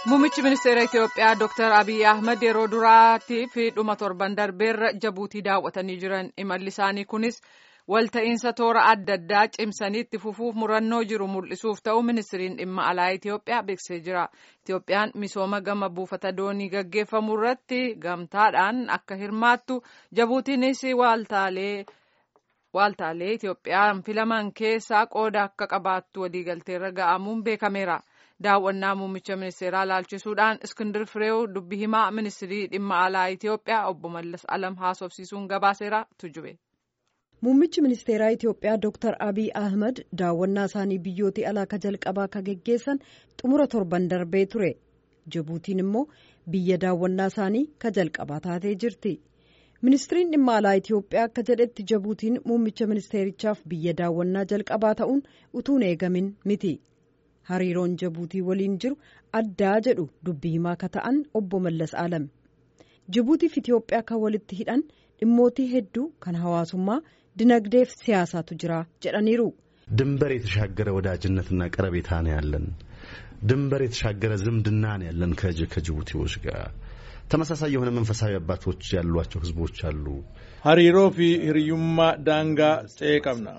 Muummichi ministeera Itiyoophiyaa Dr. Abiy Ahmed yeroo duraatiif dhuma torban darbeerra Jabuutii daawwatanii jiran. Imalli isaanii kunis walta'iinsa toora adda addaa cimsanii itti fufuuf murannoo jiru mul'isuuf ta'u ministiriin dhimma alaa Itiyoophiyaa beeksisee jira. Itiyoophiyaan misooma gama buufata doonii gaggeeffamu irratti gamtaadhaan akka hirmaattu Jabuutiinis waaltaalee Itiyoophiyaan filaman keessaa qooda akka qabaattu waliigalteerra ga'amuun beekameera. Daawwannaa muummicha ministeeraa ilaalchisuudhaan Iskindir Fireew dubbii himaa ministirii dhimma alaa Itiyoophiyaa obbo Mallas Alam haasofsiisuun gabaaseera tujube. Muummichi ministeeraa Itiyoophiyaa Dr. Abiy Ahmed daawwannaa isaanii biyyooti alaa ka jalqabaa ka geggeessan xumura torban darbee ture. Jabuutiin immoo biyya daawwannaa isaanii ka jalqabaa taatee jirti. Ministiriin dhimma alaa Itiyoophiyaa akka jedhetti Jabuutiin muummicha ministeerichaaf biyya daawwannaa jalqabaa ta'uun utuun eegamin miti. Hariiroon Jabuutii waliin jiru addaa jedhu dubbii himaa ka ta'an obbo Mallas Alam. Jabuutiif Itiyoophiyaa kan walitti hidhan dhimmootii hedduu kan hawaasummaa dinagdeef siyaasaatu jira jedhaniiru. ድንበር የተሻገረ ወዳጅነትና ቀረቤታ ነው ያለን። ድንበር የተሻገረ ዝምድና ነው ያለን ከጅቡቲዎች ጋር ተመሳሳይ የሆነ መንፈሳዊ አባቶች ያሏቸው ህዝቦች አሉ። ሀሪሮ ፊ ህርዩማ ዳንጋ ጨቀምና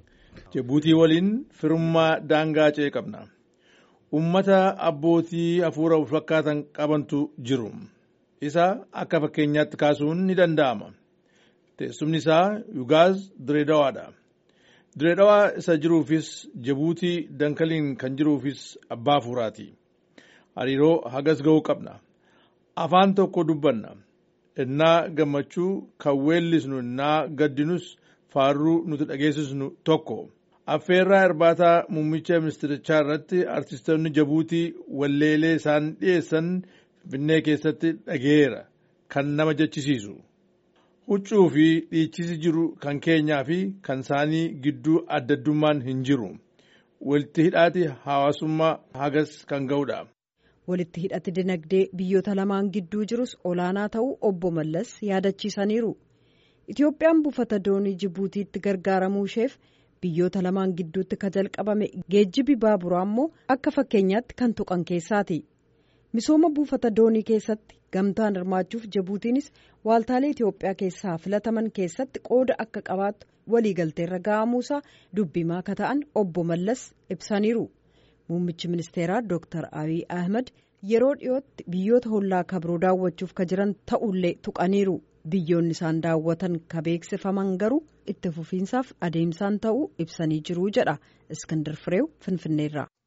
ጅቡቲ ወሊን ፍሩማ ዳንጋ ጨቀምና ummata abbootii afuura fakkaatan qabantu jiru. Isa akka fakkeenyaatti kaasuun ni danda'ama. Teessumni isaa Yugaaz Direedawaadha. Direedawaa isa jiruufis Jabuutii dankaliin kan jiruufis abbaa afuuraati. Hariiroo hagas ga'uu qabna. Afaan tokko dubbanna. Innaa gammachuu kan weellisnu innaa gaddinus faarruu nuti dhageessisnu tokko. Affeerraa irbaataa muummicha ministeerichaa irratti artistoonni Jabuutii walleelee isaan dhiyeessan Finfinnee keessatti dhageera kan nama jechisiisu. Huccuu fi dhiichisi jiru kan keenyaa fi kan isaanii gidduu addaddummaan hin jiru. Walitti hidhaati hawaasummaa hagas kan ga'udha. Walitti hidhati dinagdee biyyoota lamaan gidduu jirus olaanaa ta'uu obbo Mallas yaadachiisaniiru. Itiyoophiyaan buufata doonii Jibuutiitti gargaaramuu isheef biyyoota lamaan gidduutti ka jalqabame geejjibi baaburaa immoo akka fakkeenyaatti kan tuqan keessaati. Misooma buufata doonii keessatti gamtaan hirmaachuuf Jabuutiinis waaltaalee Itiyoophiyaa keessaa filataman keessatti qooda akka qabaattu waliigalteerra ga'amuusaa dubbimaa ka ta'an obbo Mallas ibsaniiru. Muummichi ministeeraa Dr. Abiy Ahmed yeroo dhiyootti biyyoota hollaa kabiroo daawwachuuf ka jiran ta'ullee tuqaniiru. Biyyoonni isaan daawwatan ka beeksifaman garuu itti fufiinsaaf adeemsaan ta'uu ibsanii jiru jedha Iskindir Fireew Finfinneerraa.